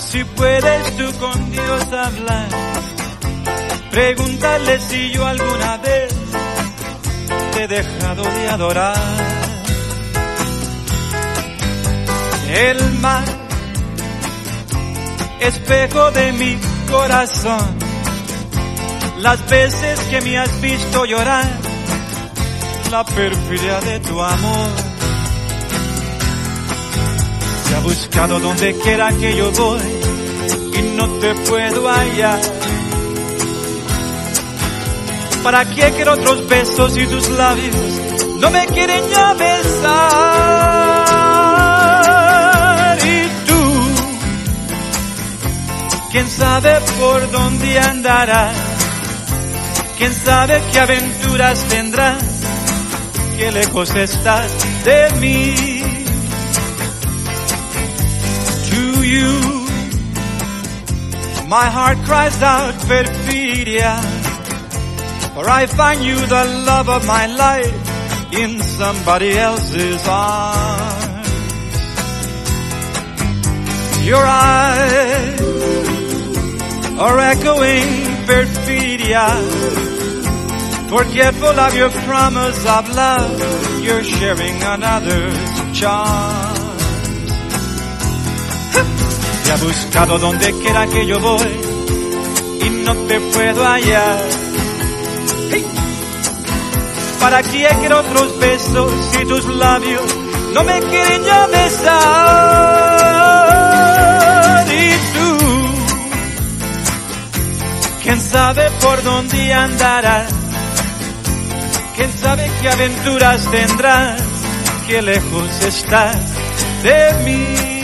Si puedes tú con Dios hablar, pregúntale si yo alguna vez te he dejado de adorar. El mar, espejo de mi corazón, las veces que me has visto llorar, la perfidia de tu amor. Te ha buscado donde quiera que yo voy y no te puedo hallar. ¿Para qué quiero otros besos y tus labios no me quieren ya besar? Y tú, quién sabe por dónde andarás, quién sabe qué aventuras tendrás, qué lejos estás de mí. To you, my heart cries out perfidia, for I find you the love of my life in somebody else's arms. Your eyes are echoing perfidia, forgetful of your promise of love, you're sharing another's charm. Te ha buscado donde quiera que yo voy y no te puedo hallar. Hey. ¿Para qué quiero otros besos si tus labios no me quieren ya besar? Y tú, quién sabe por dónde andarás, quién sabe qué aventuras tendrás, qué lejos estás de mí.